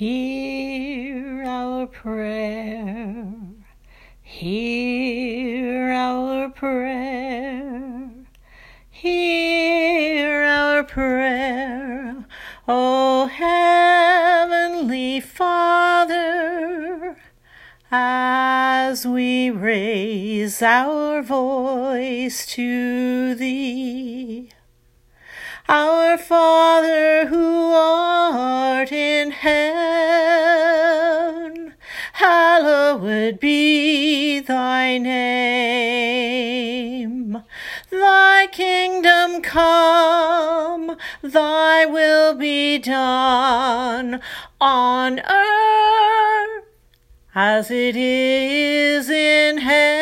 Hear our prayer, hear our prayer, hear our prayer, O Heavenly Father, as we raise our voice to Thee. Our Father who art in heaven, hallowed be Thy name. Thy kingdom come, Thy will be done on earth as it is in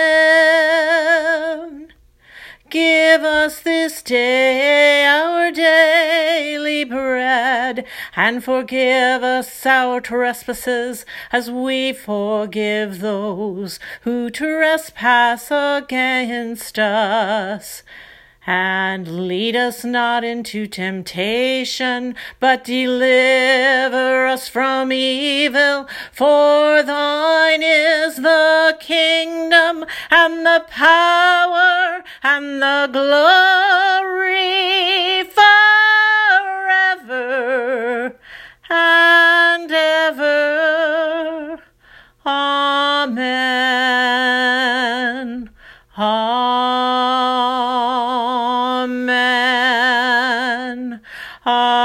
heaven. Give us this day our daily bread, and forgive us our trespasses, as we forgive those who trespass against us. And lead us not into temptation, but deliver us from evil. For Thine is the kingdom, and the power, and the glory forever and ever. Amen. Amen. Amen.